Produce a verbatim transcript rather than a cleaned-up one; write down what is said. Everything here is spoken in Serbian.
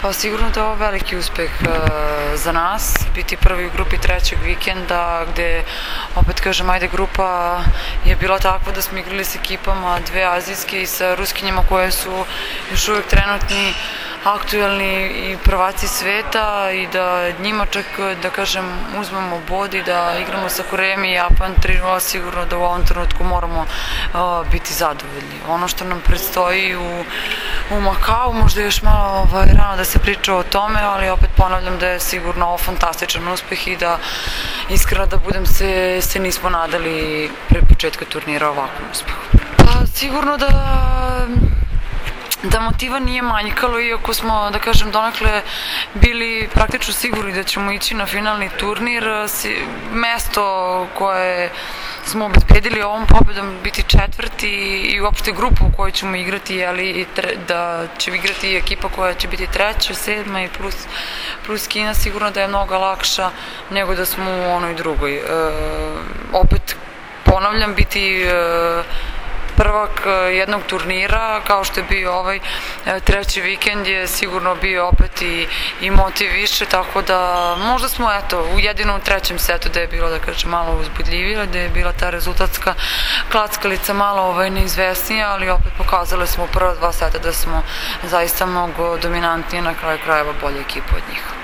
Pa sigurno da je ovo veliki uspeh za nas, biti prvi u grupi trećeg vikenda, gde, opet kažem, ajde, grupa je bila takva da smo igrali s ekipama, dve azijske i sa ruskinjama koje su još uvek trenutni, aktuelni i prvaci sveta i da njima čak, da kažem, uzmemo bod i da igramo sa Korejom i Japan tri nula, sigurno da u ovom trenutku moramo biti zadovoljni. Ono što nam predstoji u, u Makau, možda još malo ovaj, rano da se priča o tome, ali opet ponavljam da je sigurno ovo fantastičan uspeh i da, iskreno da budem, se, se nismo nadali pre početka turnira ovakvom uspehu. Pa sigurno da da motiva nije manjkalo, iako smo, da kažem, donekle bili praktično sigurni da ćemo ići na finalni turnir. Mesto koje smo obezbedili ovom pobedom biti četvrti i uopšte grupu u kojoj ćemo igrati, ali da će igrati ekipa koja će biti treća, sedma i plus, plus Kina, sigurno da je mnogo lakša nego da smo u onoj drugoj. E, opet, ponavljam, biti e, prvak jednog turnira, kao što je bio ovaj treći vikend, je sigurno bio opet i, i motiv više, tako da možda smo, eto, u jedinom trećem setu da je bilo, da kažem, malo uzbudljivije, da je bila ta rezultatska klackalica malo ovaj, neizvesnija, ali opet pokazali smo u prva dva seta da smo zaista mnogo dominantnije, na kraju krajeva bolja ekipa od njih.